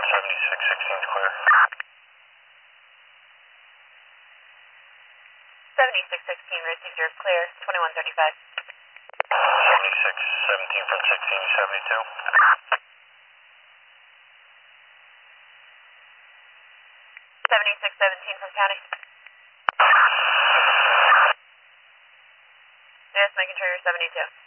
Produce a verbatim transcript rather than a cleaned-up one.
seventy-six sixteen is clear. seventy-six sixteen, received, you're clear, twenty-one thirty-five. seventy-six seventeen from sixteen seventy-two. seventy-six seventeen from county. Yes, making sure you're seventy-two.